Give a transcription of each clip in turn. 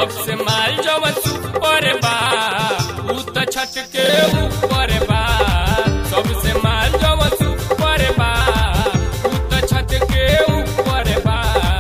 सबसे माल जवन सुपर बा उ त छत के ऊपर बा। सबसे माल जवन सुपर बा उ त छत के ऊपर बा।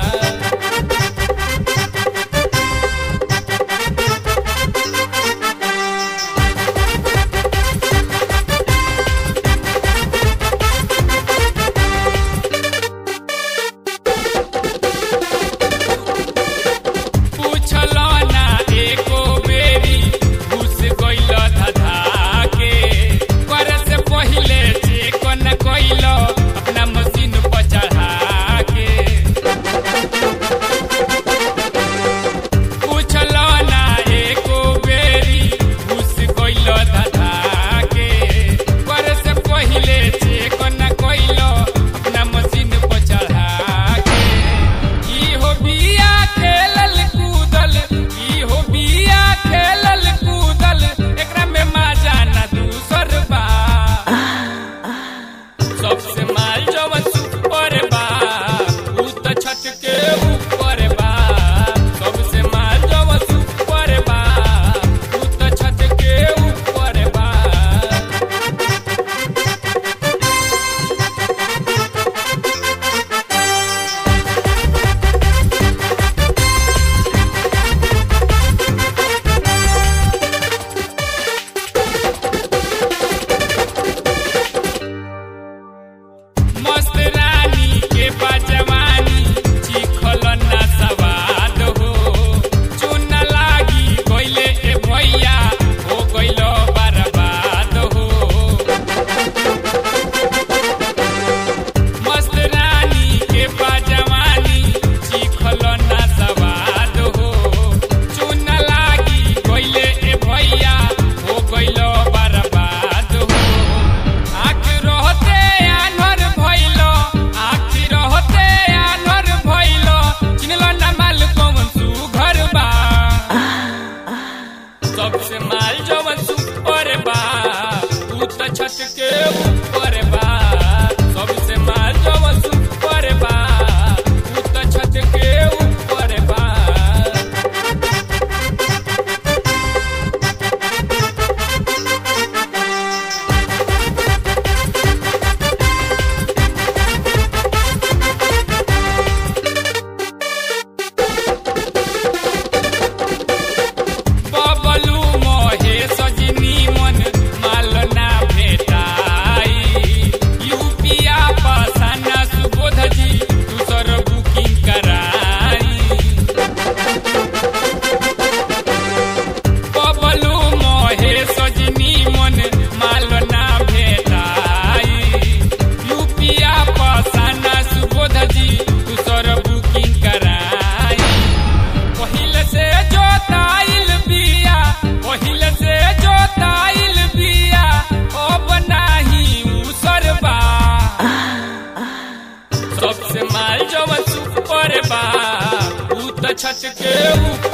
सबसे माल जवन सुपर बा उ त छत के ऊपर बा। सबसे माल जवन सुपर बा उ त छत के ऊपर बा। मस्त रानी के बाजवानी चिखल ना सवाद हो। चुन लागी गइले ए भैया हो गइलो बर्बाद हो। मस्त रानी के बाजवानी चिखल ना सवाद हो। चुन लागी गइले ए भैया हो गइलो बर्बाद हो। आँख रहते आनर भइलो आखिर होते आनर भइलो चिनलो ना माल कौन सुघर बा। सबसे माल जवन सुपर बा उ त छत के ऊपर बा। सबसे माल जवन सुपर बा उ त छत के ऊपर बा। बबलू मोहे सजनी मन माल ना भेटाई। यूपिया पासाना सुबोध जी दूसर बुकिंग कराई। बबलू मोहे सजनी मन माल ना भेटाई। यूपिया पासाना सुबोध जी दूसर बुकिंग कराई। पहिले से जोताइल बिया पहिले से जोताइल बिया अब नाही उसर बा। सबसे माल जवन सुपर बा उ त छत के ऊपर